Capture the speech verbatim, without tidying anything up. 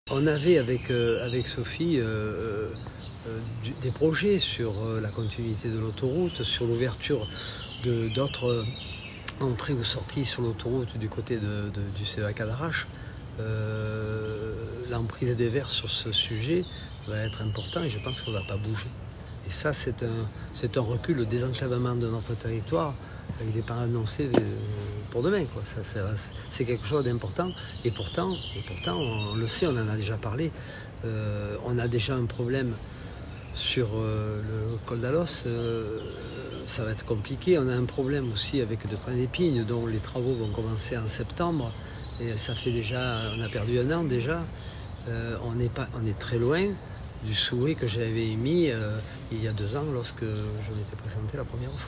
On avait avec, euh, avec Sophie euh, euh, du, des projets sur euh, la continuité de l'autoroute, sur l'ouverture d'autres euh, entrées ou sorties sur l'autoroute du côté de, de, du C E A Cadarache. Euh, L'emprise des Verts sur ce sujet va être important et je pense qu'on ne va pas bouger. Et ça, c'est un, c'est un recul, le désenclavement de notre territoire. Il n'est pas annoncé pour demain, quoi. Ça, c'est, c'est quelque chose d'important. Et pourtant, et pourtant, on le sait, on en a déjà parlé. Euh, on a déjà un problème sur euh, le col d'Alos. Euh, ça va être compliqué. On a un problème aussi avec le train d'Épines, dont les travaux vont commencer en septembre. Et ça fait déjà, on a perdu un an déjà. Euh, on, est pas, on est très loin du souhait que j'avais émis euh, il y a deux ans lorsque je m'étais présenté la première fois.